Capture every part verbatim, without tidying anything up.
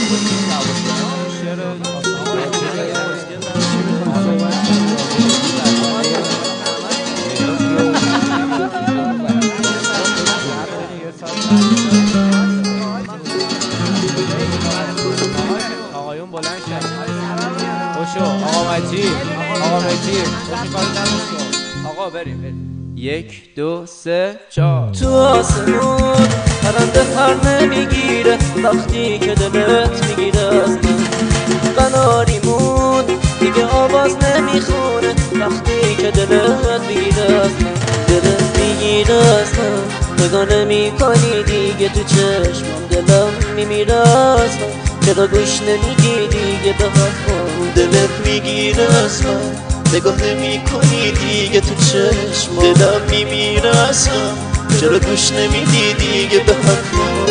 آقایون بلند شد. خوشو آقا مجید، آقا مجید آقا بریم بریم. یک دو سه چهار. تو آسمون پرنده پر نمیگیره وقتی که دلت میگیره از من. قناریمون دیگه آواز نمیخونه وقتی که دلت میگیره از من. دلت میگیره از من، نگاه نمیکنی دیگه تو چشمم. دلم میمیره از من، چرا گوش نمیدی دیگه به حرفم. دلت میگیره از من، نگاه نمی کنی دیگه تو چشم. دلم میمیره از من، چرا گوش نمیدی دیگه به حرفم.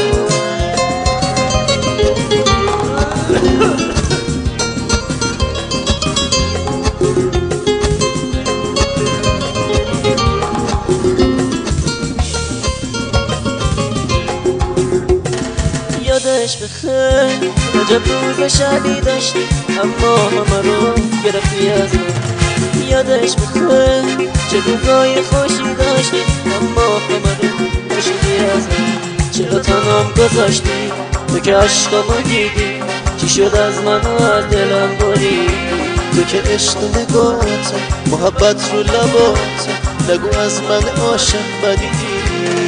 یادش بخیر عجب روز شبی داشتی اما همه رو گرفتی از من. یادش بخیر چه روزای خوشی داشتی اما همه رو کشیدی از من. چرا تنهام گذاشتی تو که عشقامو دیدی؟ چی شد از من و از دلم بریدی؟ تو که عشق و نگاهت، محبت رو لبات، نگو از من عاشق بدیدی.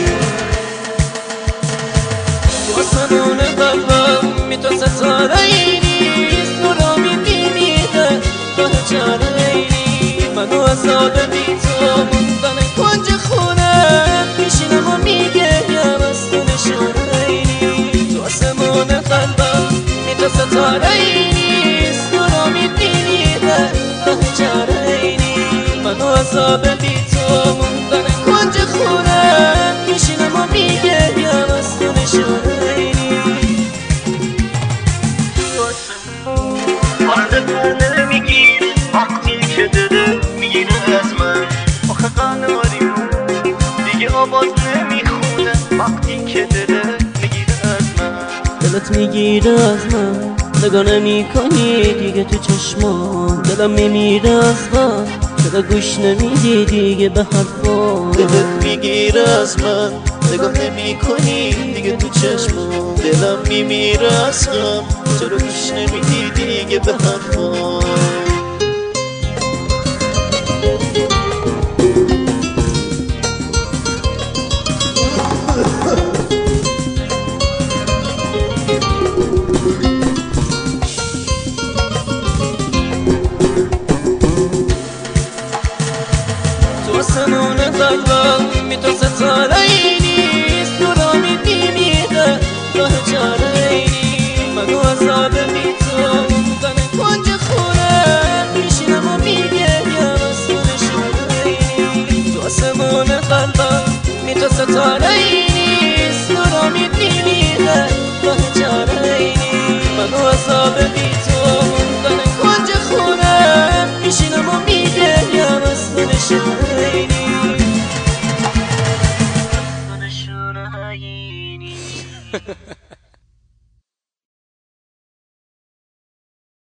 تو آسمون قلبم می تو ستاره ای نیست، نورا می بیمیده راه چاره ای نیست. منو از آب بی تو موندن کنج خونه میشینم و میگریم از تو نشانه ای نیست. تو آسمون قلبم می تو ستاره ای نیست، نورا می بیمیده راه چاره ای نیست. منو از آب بی تو موندن کنج خونه میشینم و میگریم از تو نشانه پرنده پر نمیگیره وقتی که دلت میگیره از من. آخه قناریمون دیگه آواز نمیخونه وقتی که دلت میگیره از من. دلت میگیره از من، نگاه نمی کنی دیگه تو چشمام. دلم میمیره از من، چرا گوش نمیدی دیگه به حرفام. دلت میگیره از من، نگاه نمی کنی دیگه تو چشمام. دلم میمیره از غم، چرا گوش نمیدی دیگه به حرفام.